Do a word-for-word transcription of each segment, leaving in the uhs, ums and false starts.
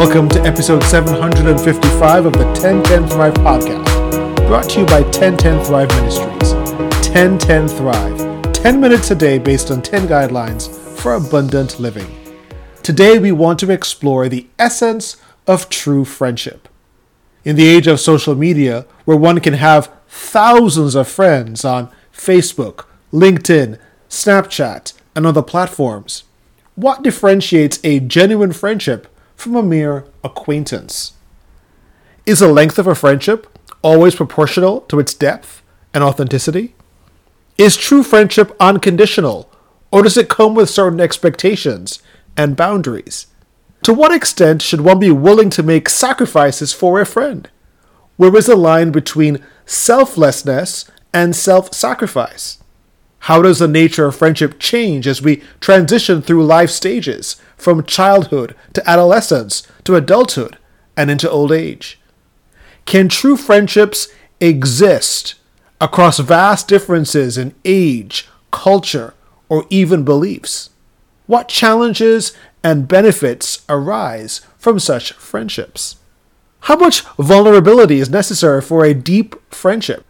Welcome to episode seven hundred fifty-five of the ten ten Thrive podcast, brought to you by ten ten Thrive Ministries. ten ten Thrive, ten minutes a day based on ten guidelines for abundant living. Today we want to explore the essence of true friendship. In the age of social media, where one can have thousands of friends on Facebook, LinkedIn, Snapchat, and other platforms, what differentiates a genuine friendship from a mere acquaintance? Is the length of a friendship always proportional to its depth and authenticity? Is true friendship unconditional, or does it come with certain expectations and boundaries? To what extent should one be willing to make sacrifices for a friend? Where is the line between selflessness and self-sacrifice? How does the nature of friendship change as we transition through life stages, from childhood to adolescence to adulthood and into old age? Can true friendships exist across vast differences in age, culture, or even beliefs? What challenges and benefits arise from such friendships? How much vulnerability is necessary for a deep friendship?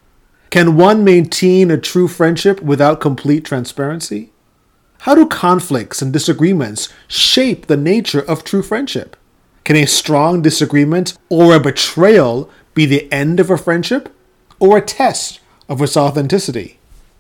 Can one maintain a true friendship without complete transparency? How do conflicts and disagreements shape the nature of true friendship? Can a strong disagreement or a betrayal be the end of a friendship, or a test of its authenticity?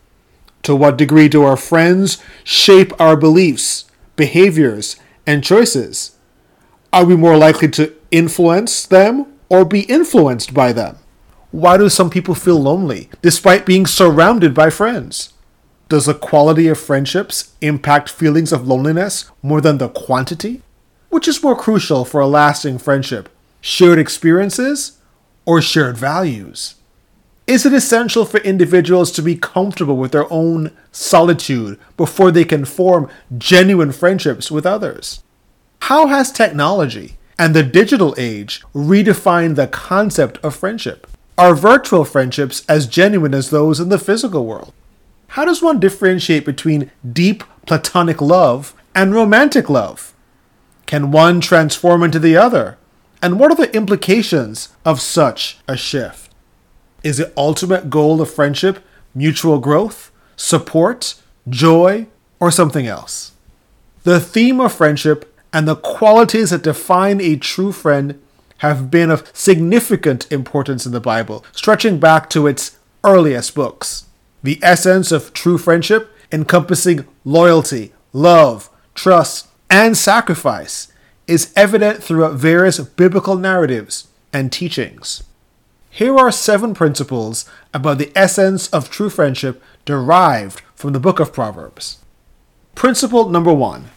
To what degree do our friends shape our beliefs, behaviors, and choices? Are we more likely to influence them or be influenced by them? Why do some people feel lonely despite being surrounded by friends? Does the quality of friendships impact feelings of loneliness more than the quantity? Which is more crucial for a lasting friendship, shared experiences or shared values? Is it essential for individuals to be comfortable with their own solitude before they can form genuine friendships with others? How has technology and the digital age redefined the concept of friendship? Are virtual friendships as genuine as those in the physical world? How does one differentiate between deep platonic love and romantic love? Can one transform into the other? And what are the implications of such a shift? Is the ultimate goal of friendship mutual growth, support, joy, or something else? The theme of friendship and the qualities that define a true friend have been of significant importance in the Bible, stretching back to its earliest books. The essence of true friendship, encompassing loyalty, love, trust, and sacrifice, is evident throughout various biblical narratives and teachings. Here are seven principles about the essence of true friendship derived from the book of Proverbs. Principle number one,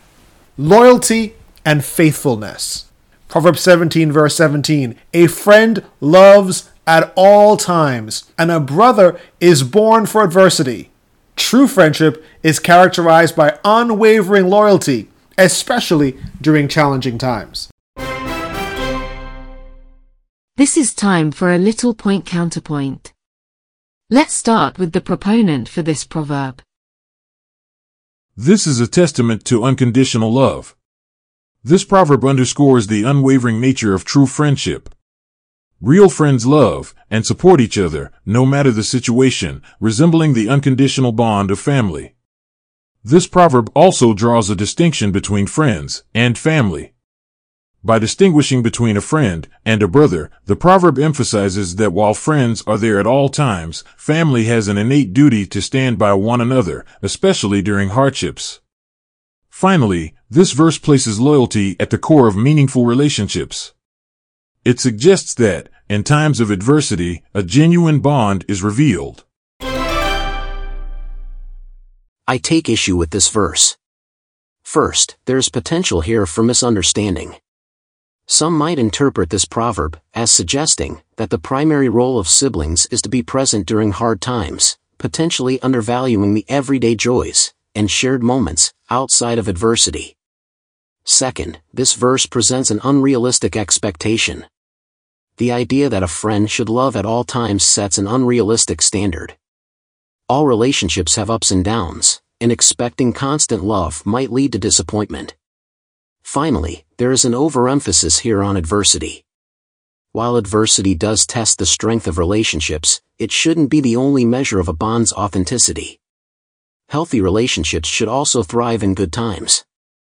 loyalty and faithfulness. Proverbs seventeen, verse seventeen, a friend loves at all times, and a brother is born for adversity. True friendship is characterized by unwavering loyalty, especially during challenging times. This is time for a little point counterpoint. Let's start with the proponent for this proverb. This is a testament to unconditional love. This proverb underscores the unwavering nature of true friendship. Real friends love and support each other, no matter the situation, resembling the unconditional bond of family. This proverb also draws a distinction between friends and family. By distinguishing between a friend and a brother, the proverb emphasizes that while friends are there at all times, family has an innate duty to stand by one another, especially during hardships. Finally, this verse places loyalty at the core of meaningful relationships. It suggests that, in times of adversity, a genuine bond is revealed. I take issue with this verse. First, there's potential here for misunderstanding. Some might interpret this proverb as suggesting that the primary role of siblings is to be present during hard times, potentially undervaluing the everyday joys and shared moments outside of adversity. Second, this verse presents an unrealistic expectation. The idea that a friend should love at all times sets an unrealistic standard. All relationships have ups and downs, and expecting constant love might lead to disappointment. Finally, there is an overemphasis here on adversity. While adversity does test the strength of relationships, it shouldn't be the only measure of a bond's authenticity. Healthy relationships should also thrive in good times.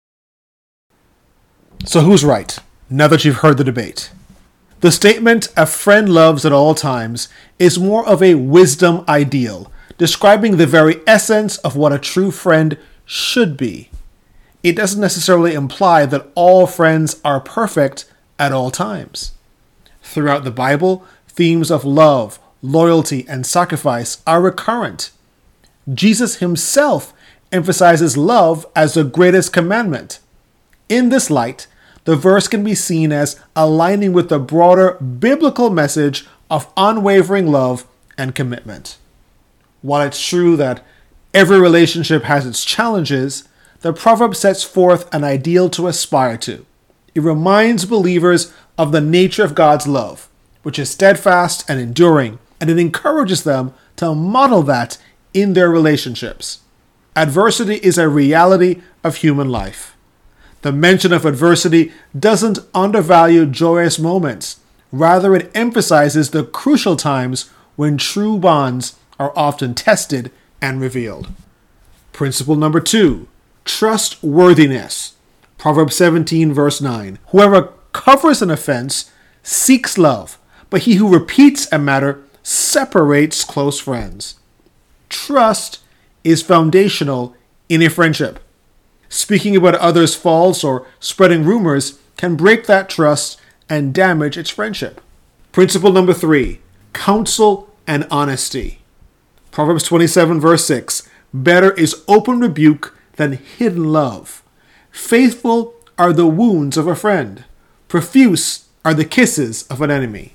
So who's right, now that you've heard the debate? The statement, "a friend loves at all times," is more of a wisdom ideal, describing the very essence of what a true friend should be. It doesn't necessarily imply that all friends are perfect at all times. Throughout the Bible, themes of love, loyalty, and sacrifice are recurrent. Jesus himself emphasizes love as the greatest commandment. In this light, the verse can be seen as aligning with the broader biblical message of unwavering love and commitment. While it's true that every relationship has its challenges, the proverb sets forth an ideal to aspire to. It reminds believers of the nature of God's love, which is steadfast and enduring, and it encourages them to model that in their relationships. Adversity is a reality of human life. The mention of adversity doesn't undervalue joyous moments. Rather, it emphasizes the crucial times when true bonds are often tested and revealed. Principle number two, trustworthiness. Proverbs seventeen, verse nine. Whoever covers an offense seeks love, but he who repeats a matter separates close friends. Trust is foundational in a friendship. Speaking about others' faults or spreading rumors can break that trust and damage its friendship. Principle number three, counsel and honesty. Proverbs twenty-seven, verse six. Better is open rebuke than hidden love. Faithful are the wounds of a friend. Profuse are the kisses of an enemy.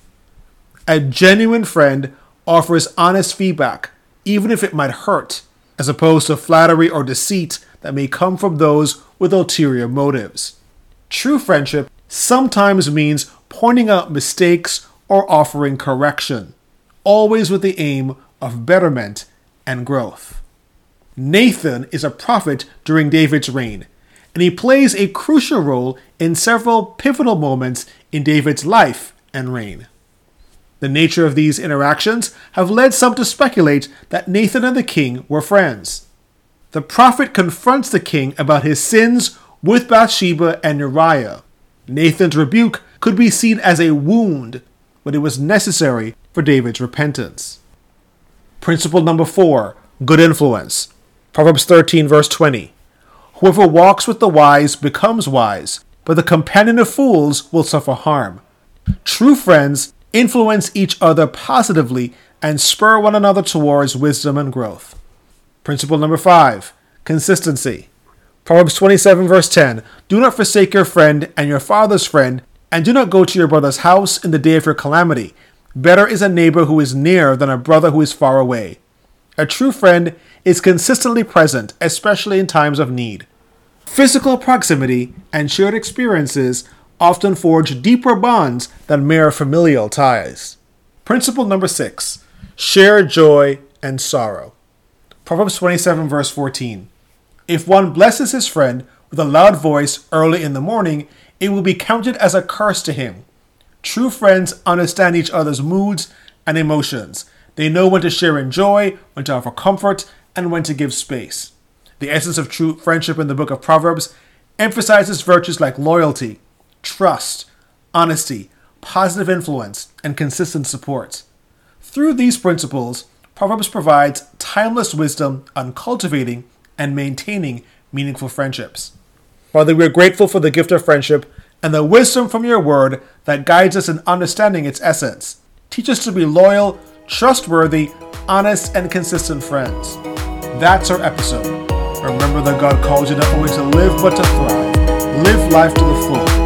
A genuine friend offers honest feedback, even if it might hurt, as opposed to flattery or deceit that may come from those with ulterior motives. True friendship sometimes means pointing out mistakes or offering correction, always with the aim of betterment and growth. Nathan is a prophet during David's reign, and he plays a crucial role in several pivotal moments in David's life and reign. The nature of these interactions have led some to speculate that Nathan and the king were friends. The prophet confronts the king about his sins with Bathsheba and Uriah. Nathan's rebuke could be seen as a wound, but it was necessary for David's repentance. Principle number four, good influence. Proverbs thirteen, verse twenty. Whoever walks with the wise becomes wise, but the companion of fools will suffer harm. True friends influence each other positively and spur one another towards wisdom and growth. Principle number five, consistency. Proverbs twenty-seven, verse ten. Do not forsake your friend and your father's friend, and do not go to your brother's house in the day of your calamity. Better is a neighbor who is near than a brother who is far away. A true friend is consistently present, especially in times of need. Physical proximity and shared experiences often forge deeper bonds than mere familial ties. Principle number six, share joy and sorrow. Proverbs twenty-seven, verse fourteen. If one blesses his friend with a loud voice early in the morning, it will be counted as a curse to him. True friends understand each other's moods and emotions. They know when to share in joy, when to offer comfort, and when to give space. The essence of true friendship in the book of Proverbs emphasizes virtues like loyalty, trust, honesty, positive influence, and consistent support. Through these principles, Proverbs provides timeless wisdom on cultivating and maintaining meaningful friendships. Father, we are grateful for the gift of friendship and the wisdom from your word that guides us in understanding its essence. Teach us to be loyal, trustworthy, honest, and consistent friends. That's our episode. Remember that God calls you not only to live but to thrive. Live life to the full.